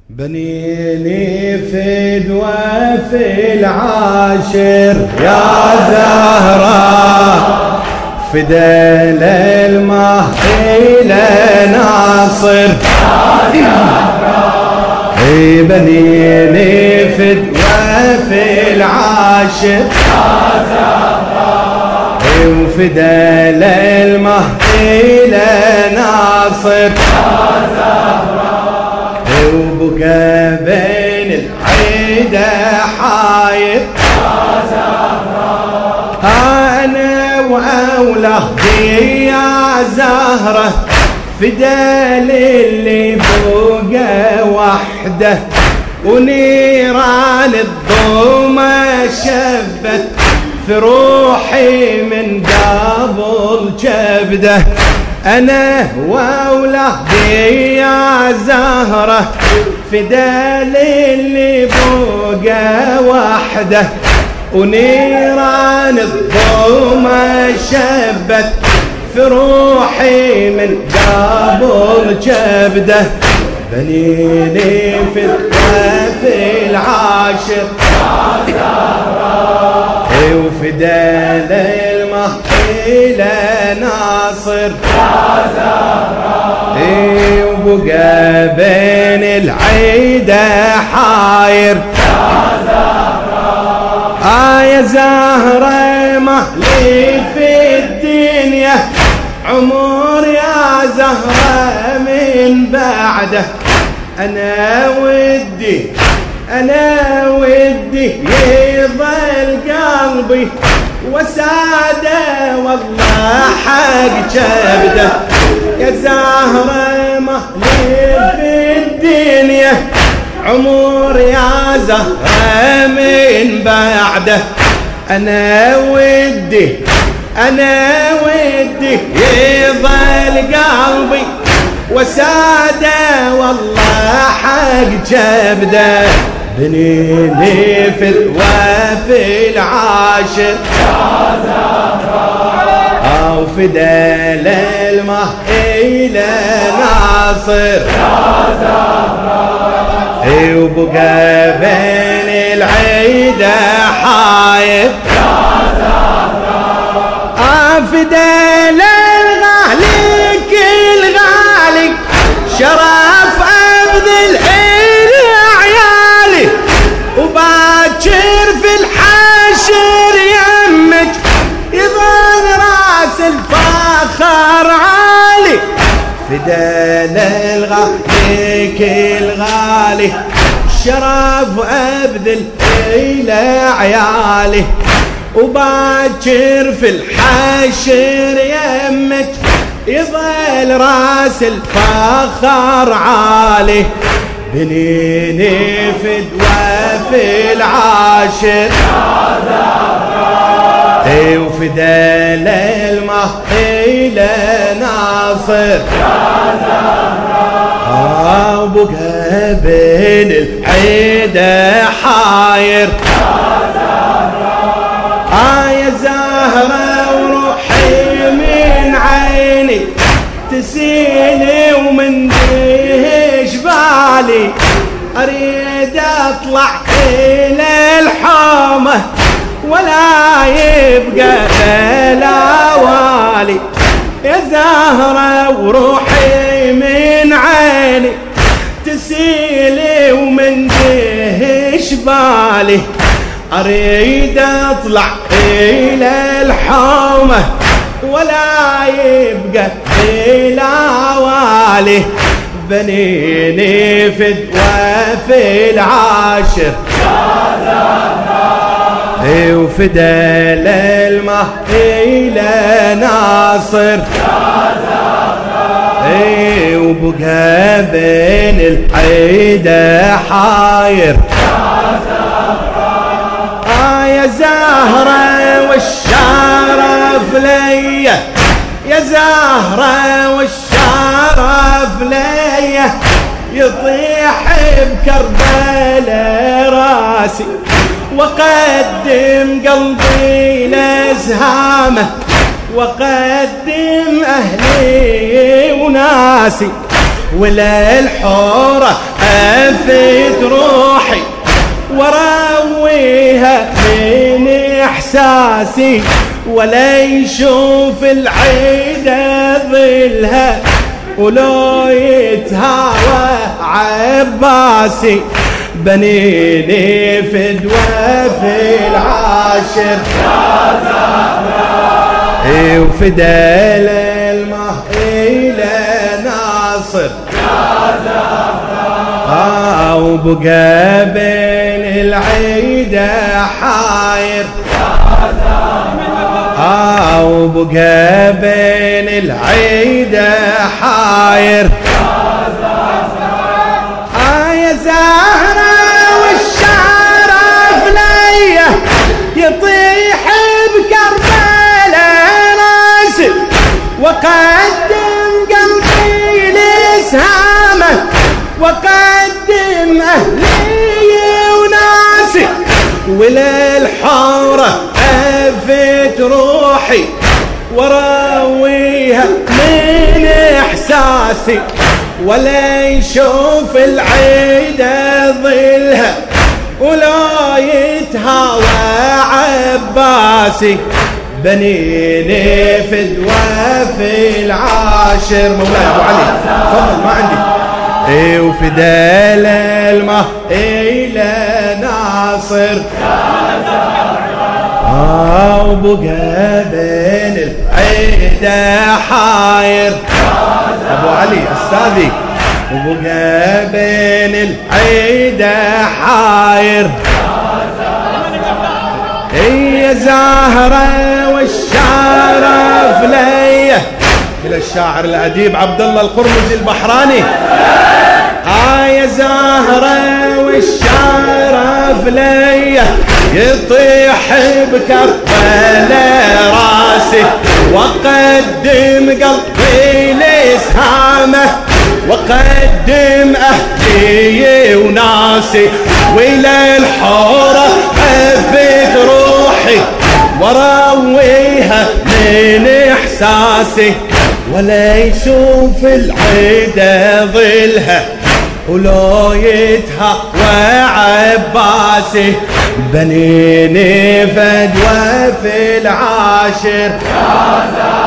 بنيني فدوى في العاشر يا زهرة فدى للمهدي لناصر بنيني فدوى في العاشر يا زهرة وفدى للمهدي لناصر يا زهرة وبقى بين العيدة حاير يا زهرة أنا وأولادي يا زهرة فدال اللي بقى وحده ونيران الظلمة شبت في روحي من قبل كبده أنا وأولادي يا زهرة فدال اللي بقى وحده ونيران الظلمة شبت في روحي من قبل كبده بنيني في العاشر يا زهرة وفدال المهدي لناصر يا زهرة وبقى بين العيدة حاير يا زهرة يا زهرة مهلي في الدنيا عمر يا زهرة من بعده أنا ودي يظل قلبي وساده والله حق كبده يا زهرة مهلي في الدنيا عمر يا زهرة من بعده أنا ودي يظل قلبي وساده والله حق كبده بنيني في العاشر يا زهرة وفدى للمهدي لناصر يا زهرة وبقى بين العيدة حاير يا زهرة فدى للغالي كل غالي شرف أبذل عيالي وباكر في الحشر يمك يظل راس الفخر عالي فدى للغالي كل غالي شرف أبذل إلى عيالي وباكر في الحشر يمك يظل راس الفخر عالي بنيني فدوى في العاشر يا زهرة وفدى للمهدي لناصر يا زهرة وبقى بين العيدة حاير يا زهرة يا زهرة وروحي من عيني تسيلي ومن دهش بالي أريد أطلع إلى الحومة ولا يبقى لا والي يا زهرة وروحي من عيني تسيلي ومن دهش بالي أريد أطلع إلى الحومة ولا يبقى لا والي بنيني فدوى في العاشر يا زهرة وفدى للمهدي لناصر يا زهرة وبقى بين العيدة حاير يا زهرة يا زهرة والشرف ليا يا زهرة والشرف ليا يطيح بكربلاء راسي وقدم قلبي لازهامه وقدم أهلي وناسي ولا الحورة في روحي وراويها من إحساسي ولا يشوف العيدة ظلها ولو يتهاوى عباسي بنيني فدوى في العاشر وفدال المهيلة ناصر وبقى بين العيدة حاير وبقى بين العيدة حاير يا زهرة والشرف ليا يطيح بكربلاء راسي وقدم قلبي لسهامه وقدم أهلي وناسي وللحارة أفت روحي وراويها من إحساسي ولا يشوف العيدة ظلها ولا يتهاوى عباسي بنيني فدوى في العاشر. مولاي أبو علي تفضل ما عندي. وفدال المهيلة ناصر وبقى بين العيدة حاير أبو علي أستاذي وبقى بين العيدة حاير يا زهرة والشرف ليا إلى الشاعر الأديب عبد الله القرمزي البحراني. يا زهرة والشرف ليا يطيح بكربلاء راسي وقدم قلبي لسهامه وقدم أهلي وناسي وإلى الحورة أفت روحي وراويها من إحساسي ولا يشوف العيدة ظلها ولو يتهوى عباسي بنيني فدوى في العاشر.